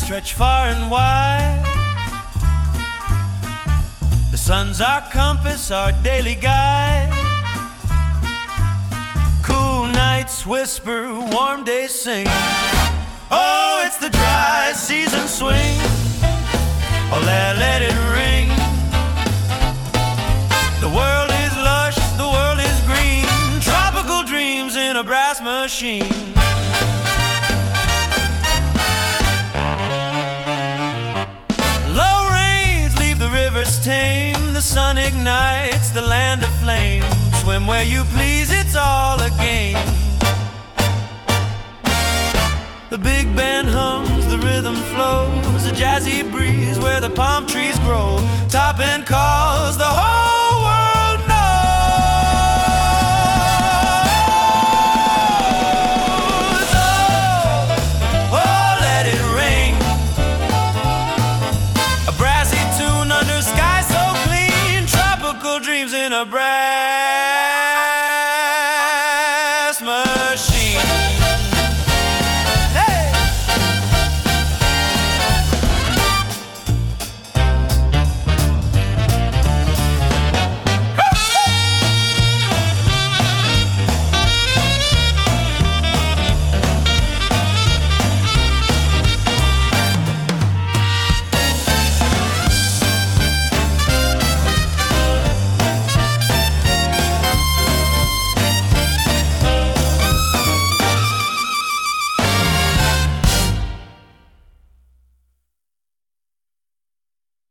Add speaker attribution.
Speaker 1: stretch far and wide. The sun's our compass, our daily guide. Cool nights whisper, warm days sing. Oh, it's the dry season swing. Oh, let it ring. The world is lush, the world is green. Tropical dreams in a brass machine. Low rains leave the rivers tame. The sun ignites the land of flame. Swim where you please, it's all a game. The big band hums, the rhythm flows, a jazzy breeze where the palm trees grow. Topping calls, the whole world knows. Oh, oh, let it ring. A brassy tune under sky so clean. Tropical dreams in a brass